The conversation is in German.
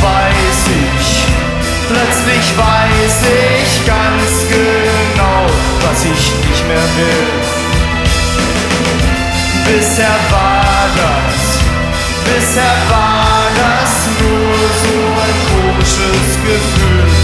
plötzlich weiß ich ganz genau, was ich nicht mehr will. Bisher war das nur so ein komisches Gefühl.